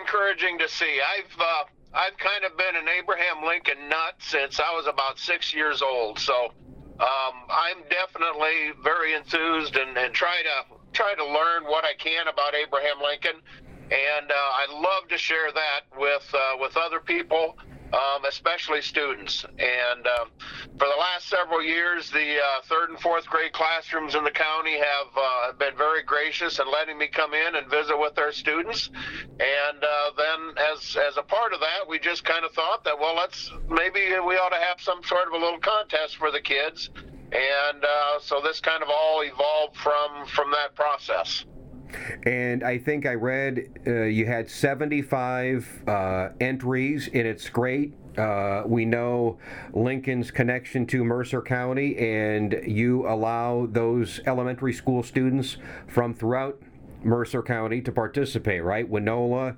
encouraging to see. I've kind of been an Abraham Lincoln nut since I was about 6 years old. So I'm definitely very enthused and try to learn what I can about Abraham Lincoln. And I love to share that with other people, especially students. And for the last several years, the third and fourth grade classrooms in the county have been very gracious in letting me come in and visit with their students. And then as a part of that, we just kind of thought that, well, maybe we ought to have some sort of a little contest for the kids. And so this kind of all evolved from that process. And I think I read you had 75 entries, and it's great. We know Lincoln's connection to Mercer County, and you allow those elementary school students from throughout Mercer County to participate, right? Winona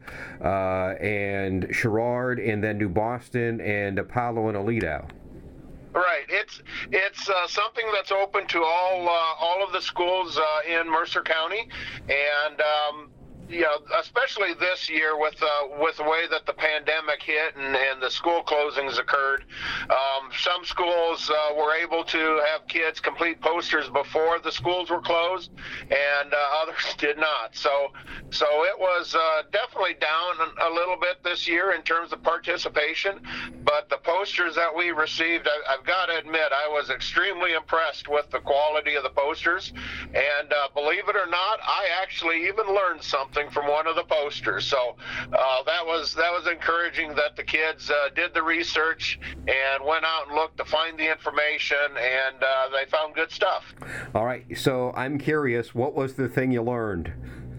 and Sherrard, and then New Boston and Apollo and Aledo. Right. It's something that's open to all of the schools in Mercer County, and especially this year with the way that the pandemic hit and the school closings occurred. Some schools were able to have kids complete posters before the schools were closed, and others did not. So it was definitely down a little bit this year in terms of participation. But the posters that we received, I've got to admit, I was extremely impressed with the quality of the posters. And believe it or not, I actually even learned something from one of the posters. So that was encouraging that the kids did the research and went out and looked to find the information, and they found good stuff. All right, so I'm curious, what was the thing you learned?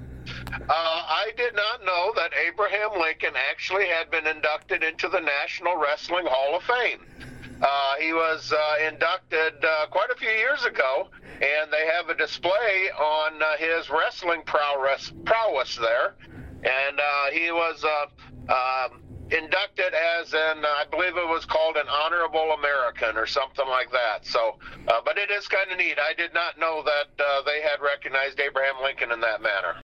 I did not know that Abraham Lincoln actually had been inducted into the National Wrestling Hall of Fame. He was inducted quite a few years ago, and they have a display on his wrestling prowess there. And he was inducted as I believe it was called an Honorable American or something like that. So, but it is kind of neat. I did not know that they had recognized Abraham Lincoln in that manner.